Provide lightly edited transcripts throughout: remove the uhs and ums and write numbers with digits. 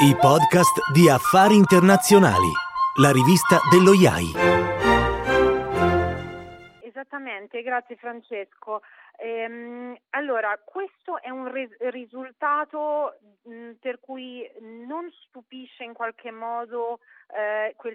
I podcast di Affari Internazionali, la rivista dello IAI. Esattamente, grazie Francesco. Allora, questo è un risultato per cui non stupisce in qualche modo quel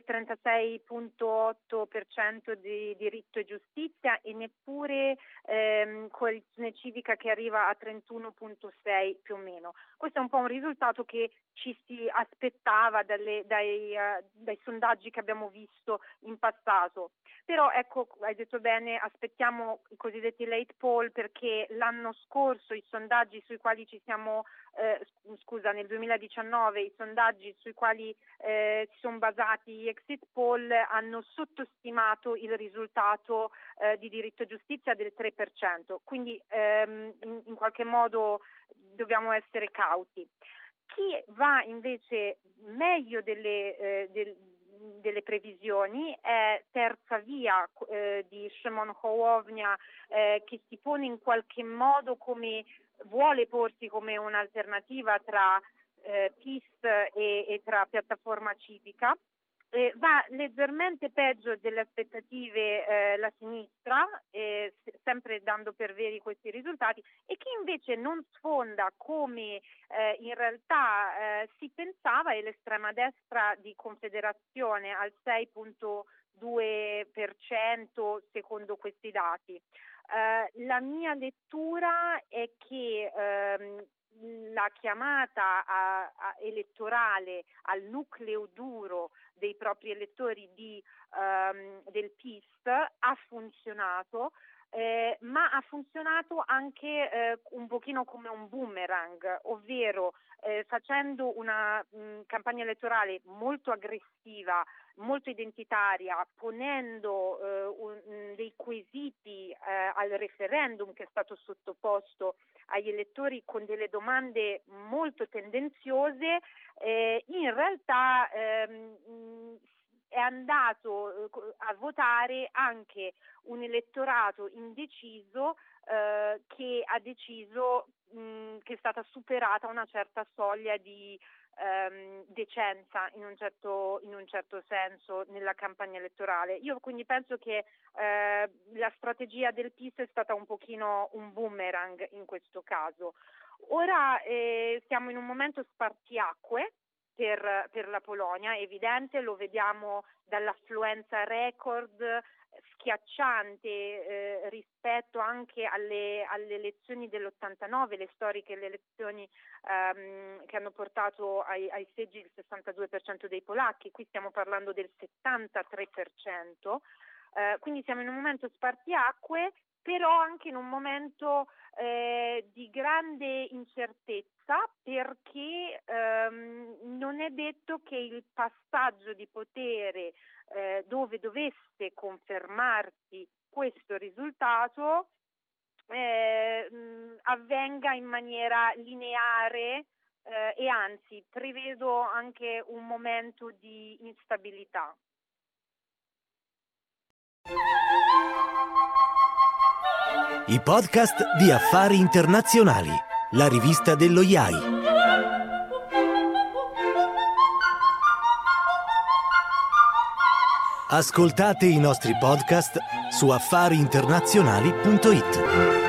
36,8% di diritto e giustizia e neppure coalizione civica che arriva a 31,6 più o meno. Questo è un po' un risultato che ci si aspettava dai sondaggi che abbiamo visto in passato. Però ecco, hai detto bene, aspettiamo i cosiddetti late poll perché l'anno scorso i sondaggi sui quali ci siamo, nel 2019 i sondaggi sui quali si sono basati gli exit poll hanno sottostimato il risultato di diritto e giustizia del 3%, quindi in qualche modo dobbiamo essere cauti. Chi va invece meglio delle previsioni è Terza Via di Szymon Hołownia, che si pone in qualche modo vuole porsi come un'alternativa tra PiS e tra piattaforma civica. Va leggermente peggio delle aspettative la sinistra, sempre dando per veri questi risultati, e chi invece non sfonda come in realtà si pensava è l'estrema destra di Confederazione al 6,2% secondo questi dati. La mia lettura è che la chiamata elettorale al nucleo duro dei propri elettori del PiS ha funzionato, ma ha funzionato anche un pochino come un boomerang, ovvero facendo una campagna elettorale molto aggressiva, molto identitaria, ponendo dei quesiti al referendum che è stato sottoposto agli elettori con delle domande molto tendenziose, in realtà è andato a votare anche un elettorato indeciso che ha deciso che è stata superata una certa soglia di decenza in un certo senso nella campagna elettorale. Io quindi penso che la strategia del PiS è stata un pochino un boomerang in questo caso. Ora siamo in un momento spartiacque per la Polonia, è evidente, lo vediamo dall'affluenza record schiacciante rispetto anche alle elezioni dell'89, le storiche elezioni che hanno portato ai seggi il 62% dei polacchi, qui stiamo parlando del 73%, quindi siamo in un momento spartiacque, però anche in un momento di grande incertezza, perché non è detto che il passaggio di potere dove dovesse confermarsi questo risultato avvenga in maniera lineare e anzi prevedo anche un momento di instabilità. I podcast di Affari Internazionali, la rivista dello IAI. Ascoltate i nostri podcast su affariinternazionali.it.